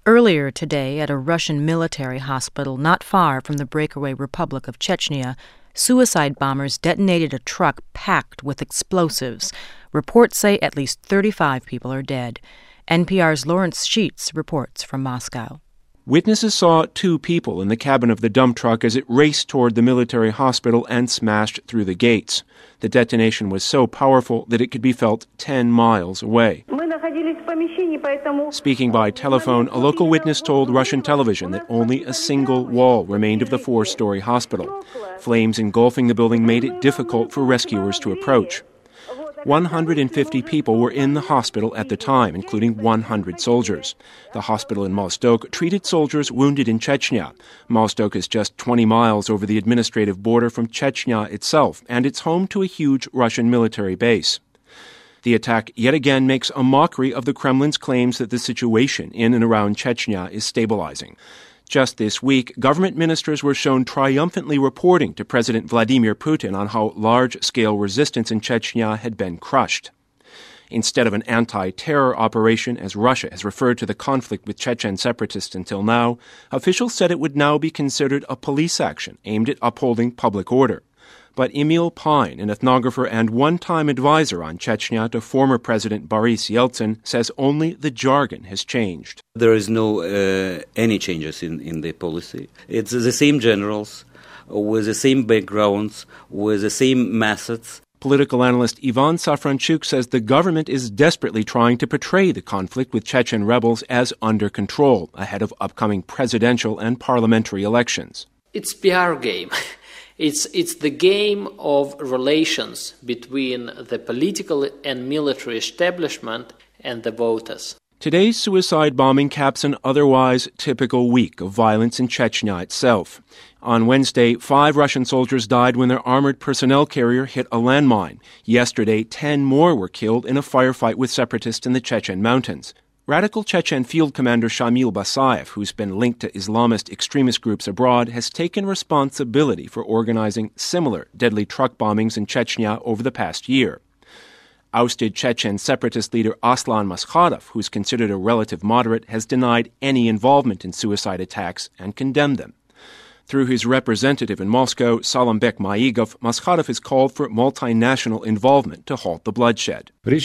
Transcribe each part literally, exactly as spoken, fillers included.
Earlier today, at a Russian military hospital not far from the breakaway Republic of Chechnya, suicide bombers detonated a truck packed with explosives. Reports say at least thirty-five people are dead. N P R's Lawrence Sheets reports from Moscow. Witnesses saw two people in the cabin of the dump truck as it raced toward the military hospital and smashed through the gates. The detonation was so powerful that it could be felt ten miles away. Speaking by telephone, a local witness told Russian television that only a single wall remained of the four-story hospital. Flames engulfing the building made it difficult for rescuers to approach. one hundred fifty people were in the hospital at the time, including one hundred soldiers. The hospital in Mozdok treated soldiers wounded in Chechnya. Mozdok is just twenty miles over the administrative border from Chechnya itself, and it's home to a huge Russian military base. The attack yet again makes a mockery of the Kremlin's claims that the situation in and around Chechnya is stabilizing. Just this week, government ministers were shown triumphantly reporting to President Vladimir Putin on how large-scale resistance in Chechnya had been crushed. Instead of an anti-terror operation, as Russia has referred to the conflict with Chechen separatists until now, officials said it would now be considered a police action aimed at upholding public order. But Emil Pine, an ethnographer and one-time advisor on Chechnya to former President Boris Yeltsin, says only the jargon has changed. There is no uh, any changes in, in the policy. It's the same generals with the same backgrounds, with the same methods. Political analyst Ivan Safranchuk says the government is desperately trying to portray the conflict with Chechen rebels as under control ahead of upcoming presidential and parliamentary elections. It's P R game. It's it's the game of relations between the political and military establishment and the voters. Today's suicide bombing caps an otherwise typical week of violence in Chechnya itself. On Wednesday, five Russian soldiers died when their armored personnel carrier hit a landmine. Yesterday, ten more were killed in a firefight with separatists in the Chechen mountains. Radical Chechen Field Commander Shamil Basayev, who's been linked to Islamist extremist groups abroad, has taken responsibility for organizing similar deadly truck bombings in Chechnya over the past year. Ousted Chechen separatist leader Aslan Maskhadov, who's considered a relative moderate, has denied any involvement in suicide attacks and condemned them. Through his representative in Moscow, Salombek Maigov, Maskhadov has called for multinational involvement to halt the bloodshed. We're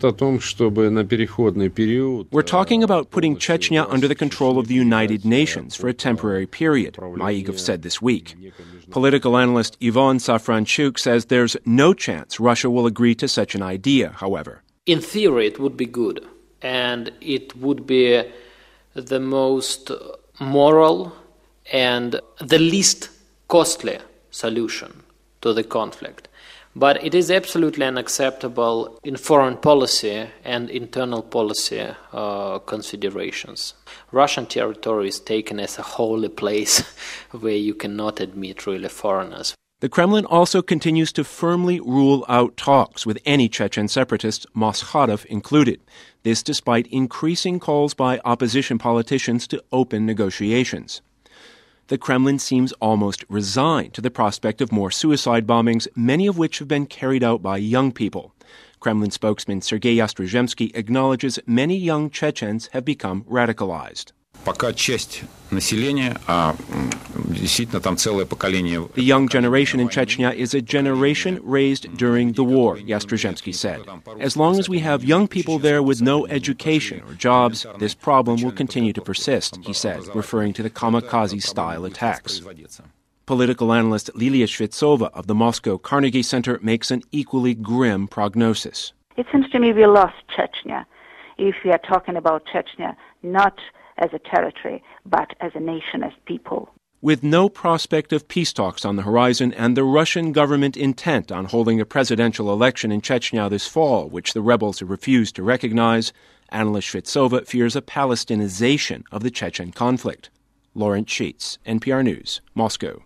talking about putting Chechnya under the control of the United Nations for a temporary period, Maigov said this week. Political analyst Ivan Safranchuk says there's no chance Russia will agree to such an idea, however. In theory, it would be good, and it would be the most moral and the least costly solution to the conflict. But it is absolutely unacceptable in foreign policy and internal policy uh, considerations. Russian territory is taken as a holy place where you cannot admit really foreigners. The Kremlin also continues to firmly rule out talks with any Chechen separatists, Maskhadov included. This despite increasing calls by opposition politicians to open negotiations. The Kremlin seems almost resigned to the prospect of more suicide bombings, many of which have been carried out by young people. Kremlin spokesman Sergei Yastrozhemsky acknowledges many young Chechens have become radicalized. The young generation in Chechnya is a generation raised during the war, Yastrozhemsky said. As long as we have young people there with no education or jobs, this problem will continue to persist, he said, referring to the kamikaze-style attacks. Political analyst Lilia Shvetsova of the Moscow Carnegie Center makes an equally grim prognosis. It seems to me we lost Chechnya, if we are talking about Chechnya, not as a territory, but as a nation, as people. With no prospect of peace talks on the horizon and the Russian government intent on holding a presidential election in Chechnya this fall, which the rebels have refused to recognize, analyst Shvetsova fears a Palestinization of the Chechen conflict. Lawrence Sheets, N P R News, Moscow.